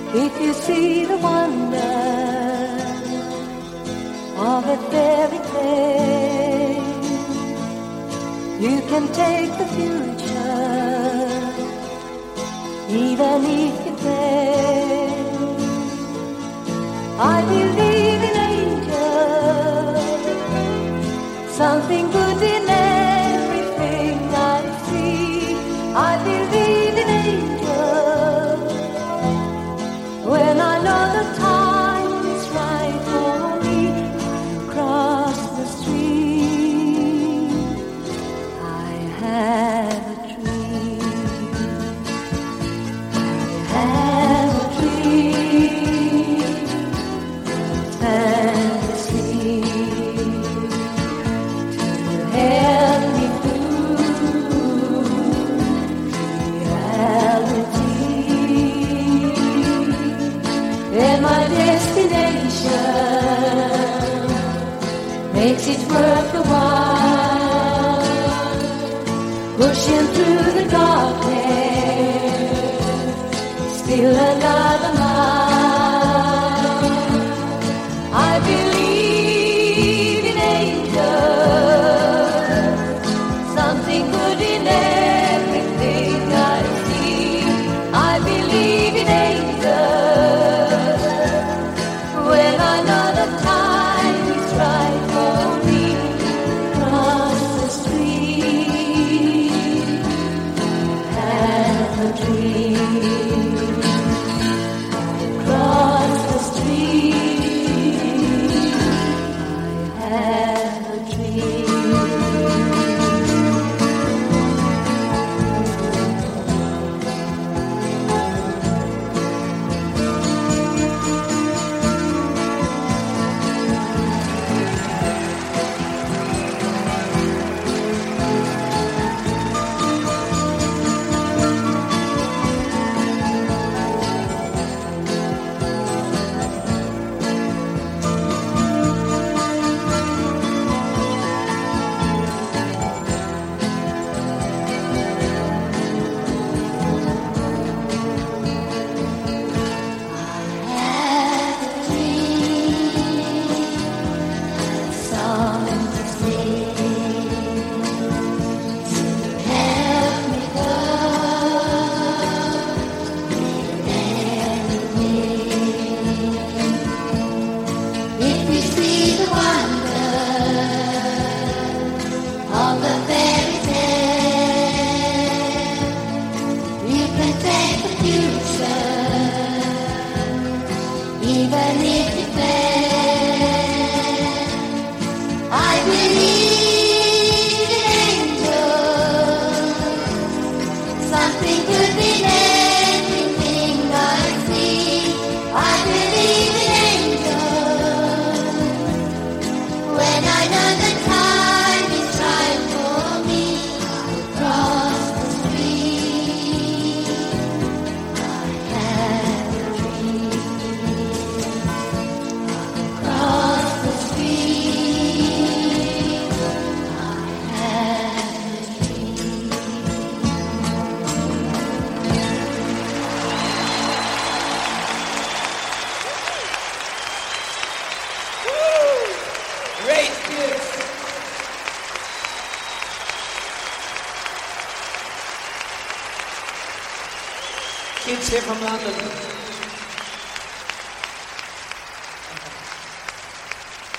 If you see the wonder of a fairy tale, you can take the future, even if you fail. I believe in angels, something good in everything I see. I believe in angels when I know the time is right for me. I'll cross the street. I have a dream. I have a dream. Fantasy to help me through reality. And my destination makes it worth the while, pushing through the darkness, still another mile. I believe in angels, something good in everything I see. I believe in angels when I know the time is right for me. Cross the street, have a dream. Cross the street, I have a dream. Even if you fail, I believe in angels, something good in everything I see. I believe in angels when I know the time is right for me. I'll cross the street. I have a dream. Cross the street. I have a dream. Great kids. Kids here from London.